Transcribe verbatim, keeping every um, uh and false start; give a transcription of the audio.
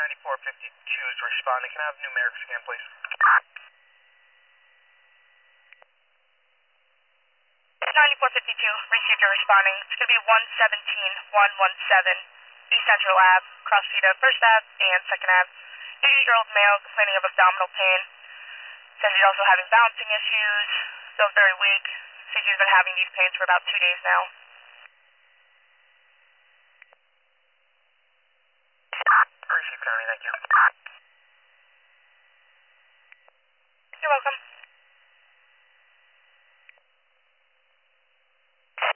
ninety-four fifty-two is responding. Can I have numerics again, please? ninety-four fifty-two, received and responding. It's going to be one seventeen one seventeen, East Central Ave, cross street of First Ave and Second Ave. eighty-year-old male complaining of abdominal pain. Says he's also having bouncing issues, feels very weak. Says he's been having these pains for about two days now. Received, County, thank you. You're welcome.